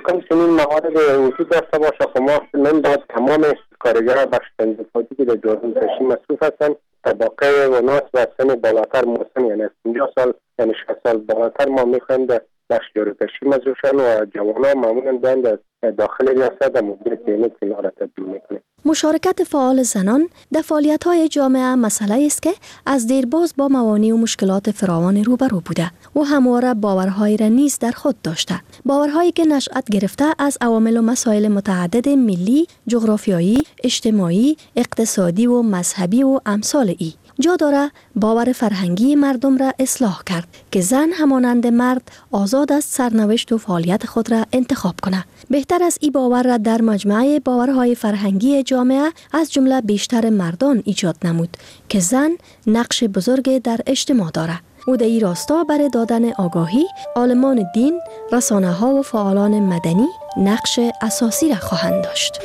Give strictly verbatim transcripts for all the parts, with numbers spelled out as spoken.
ممکن چنین موارد وجود داشته باشه. خب ما من باید تمام کارگران بخش تنظیفاتی که در جارون تشکیل مصروف هستند طبقه و ناس و سن بالاتر مسن، یعنی از پنجاه سال یعنی شصت سال بالاتر ما میخوایم در بخش جارون تشکیل مصروف شن و جوانان معمولا باید داخل ریاست مدیریت اینه که را تبدیل میکنه. مشارکت فعال زنان در فعالیت‌های جامعه مسئله است که از دیرباز با موانع و مشکلات فراوان روبرو بوده و همواره باورهایی را نیز در خود داشته. باورهایی که نشأت گرفته از عوامل و مسائل متعدد ملی، جغرافیایی، اجتماعی، اقتصادی و مذهبی و امثال ای. جا داره باور فرهنگی مردم را اصلاح کرد که زن همانند مرد آزاد است سرنوشت و فعالیت خود را انتخاب کنه. بهتر از این باور را در مجموعه باورهای فرهنگی جامعه از جمله بیشتر مردان ایجاد نمود که زن نقش بزرگ در اجتماع داره. او در این راستا برای دادن آگاهی عالمان دین، رسانه ها و فعالان مدنی نقش اساسی را خواهند داشت.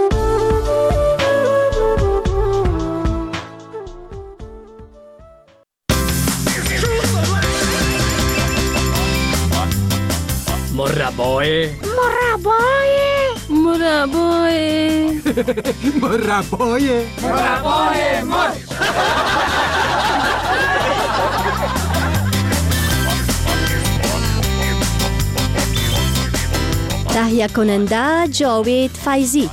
مربای مربای مربای مربای مربای مر تهیه کننده جاوید فیضی.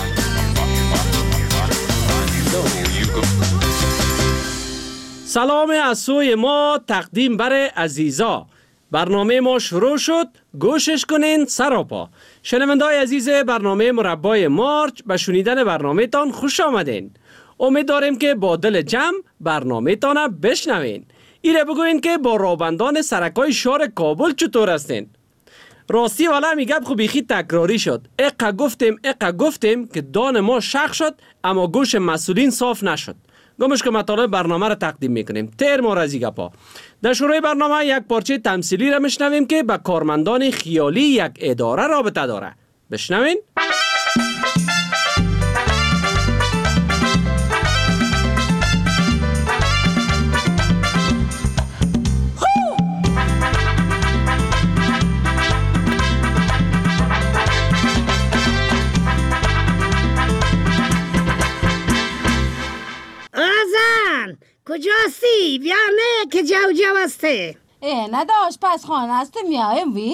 سلام از سوی ما تقدیم برای عزیزا. برنامه ما شروع شد، گوشش کنین سراپا. شنونده‌های عزیز برنامه مربای مارچ، به شنیدن برنامه تان خوش آمدین. امید داریم که با دل جمع برنامه تان بشنوین. ایره بگوین که با رابندان سرکای شهر کابل چطور هستین؟ راستی والا میگم خب بیخی تکراری شد. اقا گفتیم اقا گفتیم که دان ما شخ شد اما گوش مسئولین صاف نشد. گمش که مطالب برنامه را تقدیم میکنیم. تیر مورزی گپا. در شروع برنامه یک پارچه تمثیلی را میشنویم که با کارمندان خیالی یک اداره رابطه داره. بشنوین. کجاستی؟ بیا نه که جو جو هسته. اه نداشت پس خانه است میایم وی؟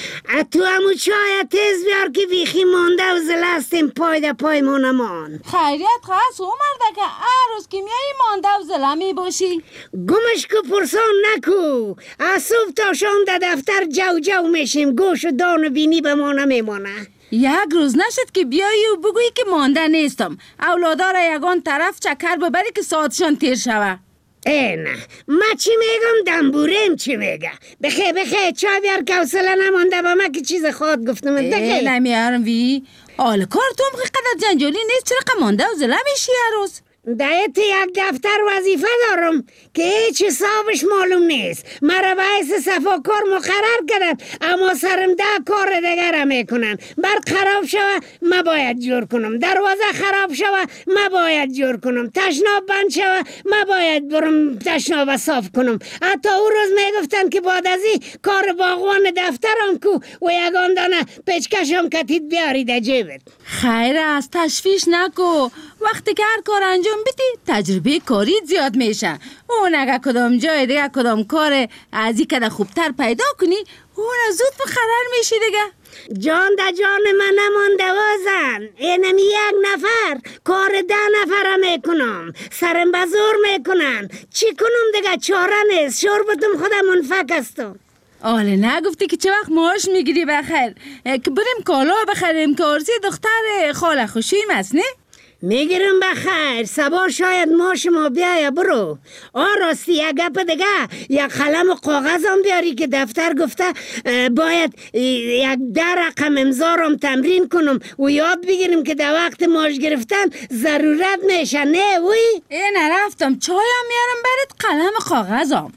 تو همو چای تیز بیار که بیخی مانده و زلستیم پای ده پای مونمان. خیریت خواست او مرده که هر روز که میایی مانده و زله می باشی؟ گمش که پرسان نکو. از صبح تا شام ده دفتر جو جو میشیم، گوش و دان و بینی به ما نمیمانه. یک روز نشد که بیایی و بگویی که مانده نیستم. اولادا را یگان طرف چکر ببری که ساعتشان تیر شوه. ای نه، ما چی میگم دنبوریم چی میگه. بخی بخی چای بیار که حوصله نمانده با ما که چیز خود گفتم. ای نمیارم وی. آل کار تو هم قدر جنجالی نیست، چرا مانده و زله میشی هر روز؟ دایت یک دفتر وظیفه دارم که هیچ حسابش معلوم نیست. مرا باعث صفاکار مقرر کردن اما سرم ده کار دیگر میکنن. برق خراب شوه ما باید جور کنم، دروازه خراب شوه ما باید جور کنم، تشناب بند شوه ما باید برم تشناب صاف کنم. حتی او روز میگفتن که بعد از این کار باغوان دفترم کو و یگان دانه پیچکشم کتید بیارید جیبت. خیر است، تشویش نکو. وقتی که هر کار انجام بدی تجربه کاری زیاد میشه. اون اگه کدام جای دیگه کدام کار از این کده خوبتر پیدا کنی اون زود بخرر میشی دیگه. جان ده جان من نمانده وازن. اینم یک نفر کار ده نفره میکنم، سرم بزور میکنن. چی کنم دیگه؟ چاره نیست. شربتم خودم منفک هستم. آله نگفتی که چه وقت معاش میگیری بخیر که بریم کالا بخریم که عرضی دختر خاله خوشیم است نه؟ میگیرم بخیر. سبا شاید ما شما بیایا برو. آ راستی یک گپ دیگه، یک قلم و کاغذ هم بیاری که دفتر گفته باید یک ده رقم امضا رو تمرین کنم و یاد بگیریم که در وقت ماش گرفتن ضرورت میشه نه وی؟ ای نرفتم چایم میارم برات قلم کاغذم.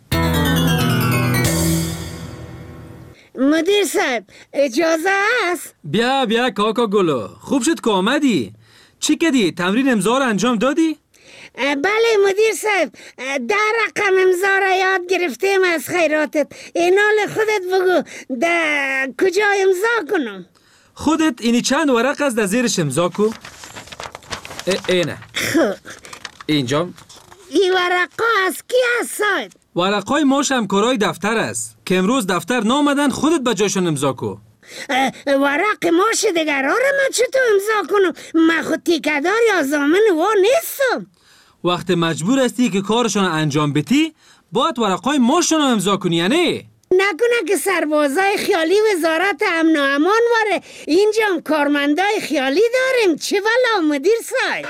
مدیر صاحب اجازه است؟ بیا بیا کاکا گلو، خوب شد که آمدی. چی کردی؟ تمرین امضا رو انجام دادی؟ بله مدیر صاحب، ده رقم امضا را یاد گرفتیم از خیراتت. اینال خودت بگو ده کجا امضا کنم؟ خودت اینی چند ورق از در زیرش امضا کو؟ اینه اینجا این ورقا از کی هستند؟ ورقای ماش همکارای دفتر است که امروز دفتر نامدن، خودت به جایشون امضا کو. ورق ماش دیگر ها را من چطور امضا کنم؟ من خود تیکدار یا زامن وا نیستم. وقت مجبور هستی که کارشون انجام بدی باید ورقای ماشون رو امضا کنی، یعنی نکنه که سربازای خیالی وزارت امن و امان واره، اینجا هم کارمندای خیالی داریم. چه والا مدیر صاحب؟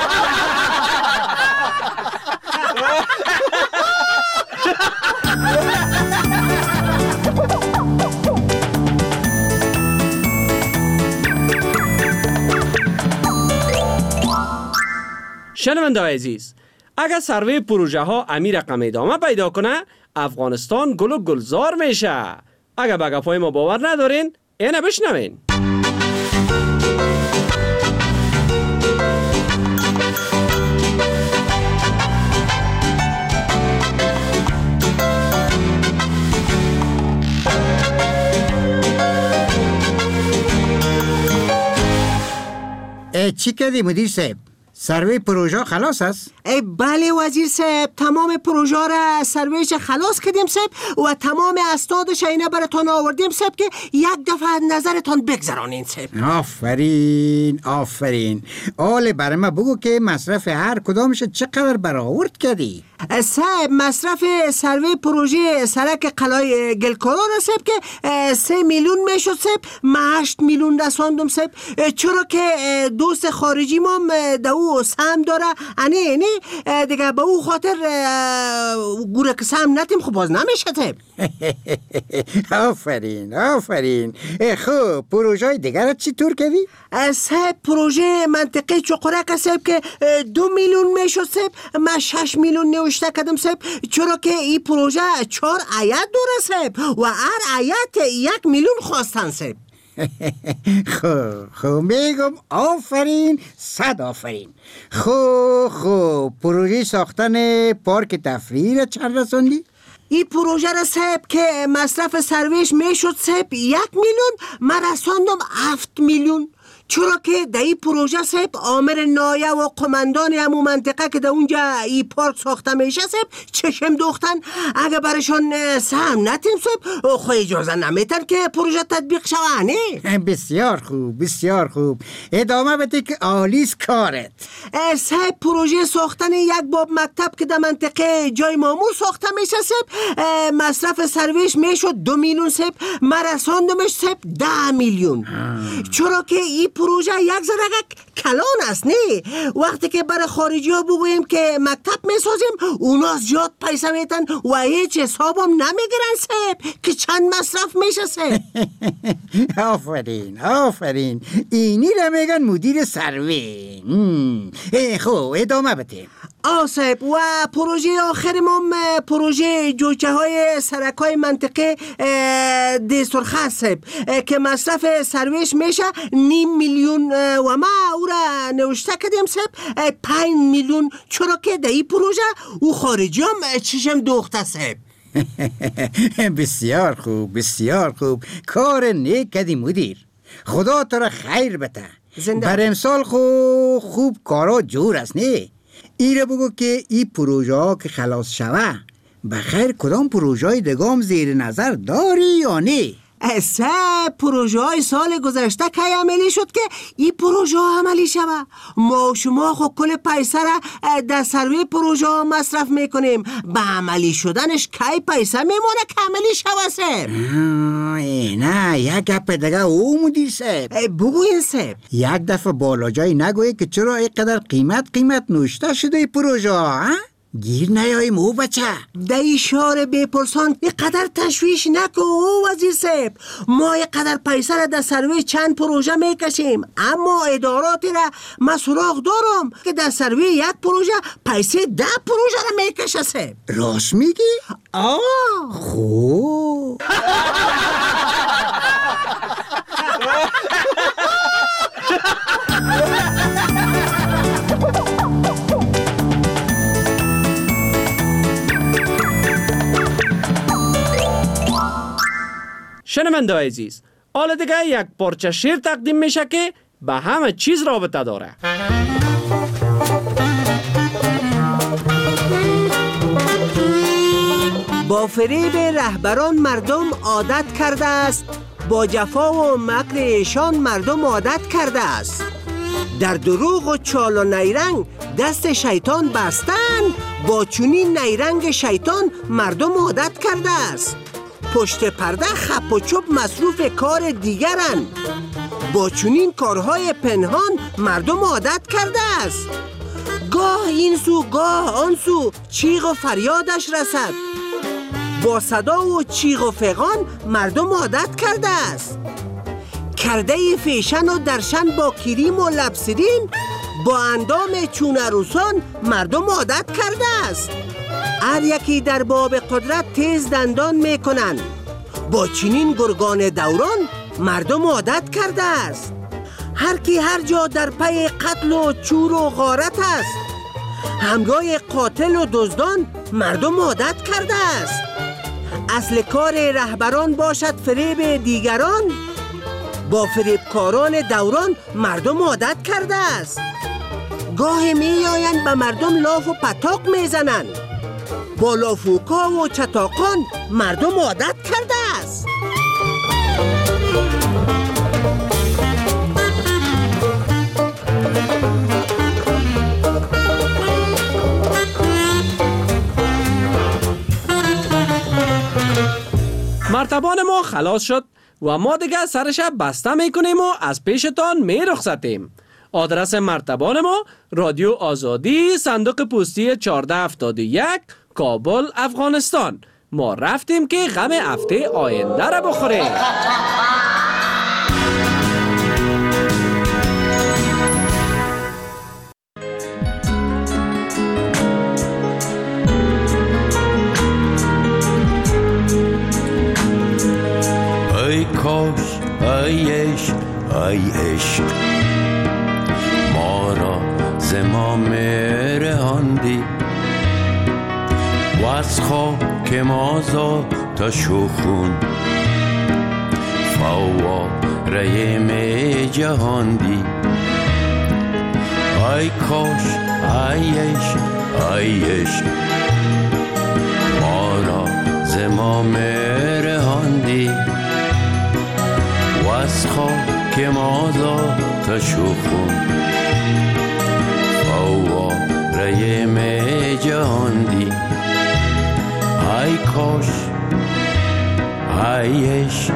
شنونده‌های عزیز، اگر سروی پروژه ها امیر رقم ادامه پیدا کنه، افغانستان گل و گلزار میشه. اگر به گپای ما باور ندارین، اینه بشنوین. چی کردی مدیر صاحب؟ سروی پروژه خلاص است؟ بله وزیر صاحب، تمام پروژه را سرویش خلاص کردیم صاحب و تمام اسنادش اینه براتون آوردیم صاحب که یک دفعه نظرتون بگذرانین صاحب. آفرین آفرین. آله برای ما بگو که مصرف هر کدامش چقدر برآورد کردی؟ صاحب مصرف سروی پروژه سرک قلای گلکاران صاحب که سه میلیون میشد صاحب، من هشت میلیون رساندم صاحب، چرا که دوست خارجی مام دو سهم داره، انه انه دیگه به او خاطر گوره که سهم نتیم خب باز نمیشه صاحب. آفرین آفرین. خب پروژه دیگر چی طور کردی؟ صاحب پروژه منطقه چقرک صاحب که دو میلیون میشد صاحب، من شش میلیون نوشته کردم صاحب، چرا که این پروژه چهار آیت داره صاحب و هر آیت یک میلیون خواستن صاحب. خب خب میگم آفرین صد آفرین. خب خب پروژه ساختن پارک تفریحی را چند رسوندی؟ این پروژه را صاحب که مصرف سرویش میشد صاحب یک میلیون، من رساندم هفت میلیون، چرا که در این پروژه صاحب آمر نایه و قماندان همون منطقه که در اونجا این پارک ساخته میشه صاحب چشم دوختن، اگه برشان سهم نتیم صاحب خو اجازه نمیتن که پروژه تطبیق شوه. نه بسیار خوب بسیار خوب، ادامه بده که آلیس کارت. صاحب پروژه ساختن یک باب مکتب که در منطقه جای مامور ساخته میشه صاحب، مصرف سرویش میشد دو میلیون صاحب، من رساندمش صاحب ده میلیون، چرا که این پروژه یک زرگه کلان است. نه وقتی که برای خارجی ها بگوییم که مکتب میسازیم اونا زیاد پیسه میتن و هیچ حساب هم نمیگیرن صاحب که چند مصرف میشه صاحب. آفرین آفرین، اینی را میگن مدیر سروی. خب ادامه بده. آه صاحب و پروژه آخر ما پروژه جوچه های سرک های منطقه دیسرخه صاحب که مصرف سرویش میشه نیم میلیون و ما او را نوشته کردیم صاحب پنج میلیون، چرا که در این پروژه او خارجی هم چشم دوخته صاحب. بسیار خوب بسیار خوب، کار نیک کردی مدیر، خدا تو را خیر بده. بر امسال خوب خوب کارا جور است. نه ایره بگو که این پروژه ها که خلاص شوه بخیر کدام پروژه های دگام زیر نظر داری یا نه؟ سه پروژه های سال گذشته که عملی شد که این پروژه ها عملی شوه. ما و شما خود کل پیسه را در سروی پروژه ها مصرف میکنیم، به عملی شدنش کی پیسه میمونه که عملی شوه صاحب. نه یک گپ دیگه او مدیر صاحب بگوین صاحب. یک دفعه بالا جای نگویی که چرا اینقدر قیمت قیمت نوشته شده این پروژه ها؟ گیر نیایی مو بچه. در اشاره بپرسان اینقدر تشویش نکو وزیر صاحب، ما اینقدر پیسه را در سروی چند پروژه میکشیم، اما اداراتی را من سراغ دارم که در سروی یک پروژه پیسه ده پروژه را میکشه صاحب. راست میگی؟ آه خوب. شنونده عزیز، حالا دیگه یک پارچه شعر تقدیم میشه که به همه چیز رابطه داره. با فریب رهبران مردم عادت کرده است، با جفا و مکر ایشان مردم عادت کرده است. در دروغ و چال و نیرنگ دست شیطان بستن، با چنین نیرنگ شیطان مردم عادت کرده است. پشت پرده خپ و چوب مصروف کار دیگرند، با چنین کارهای پنهان مردم عادت کرده است. گاه این سو گاه آن سو چیغ و فریادش رسد، با صدا و چیغ و فغان مردم عادت کرده است. کرده فیشن و درشن با کریم و لبسرین، با اندام چون عروسان مردم عادت کرده است. هر یکی در باب قدرت تیز دندان میکنن، با چنین گرگان دوران مردم عادت کرده است. هر کی هر جا در پی قتل و چور و غارت است، همراه قاتل و دزدان مردم عادت کرده است. اصل کار رهبران باشد فریب دیگران، با فریبکاران دوران مردم عادت کرده است. گاه می آیند به مردم لاف و پتاق میزنند، با لافوکا و چتاقان مردم عادت کرده است. مرتبان ما خلاص شد و ما دیگه سرش بسته میکنیم و از پیشتان می رخصتیم. آدرس مرتبان ما رادیو آزادی، صندوق پستی چهارده هفتاد و یک، کابل، افغانستان. ما رفتیم که غم هفته آینده را بخوریم. ای کاش ای عشق ای عشق ما را ز ما میرهاندی، و از خاک ما زاد شخون فواره می جهاندی. ای کاش ای عشق ای عشق ما را ز ما میرهاندی، و از خاک ما زاد شخون فواره می جهاندی. ای کاش ای عشق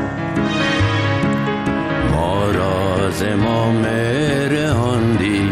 ما را ز ما میرهاندی.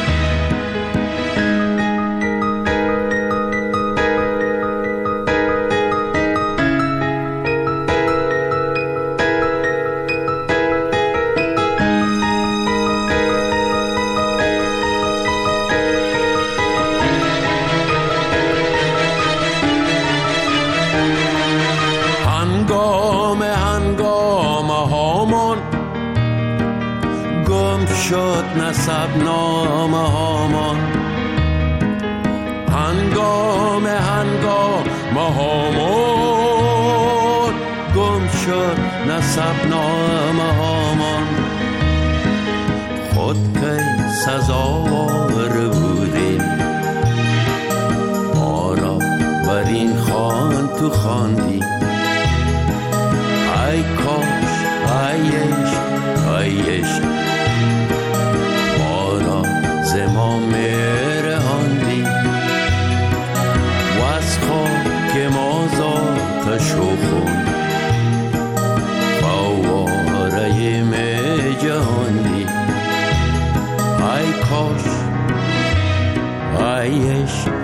شد نسب نامه هامان، هنگام هنگام هامان گم شد نسب نامه هامان. خود که سزاوار بودیم ما را بر این خوان تو خواندی. ای کاش ای عشق ای عشق ما میرهاندی، و از خاک ما زاد شخون فواره می جهاندی. ای کاش ای عشق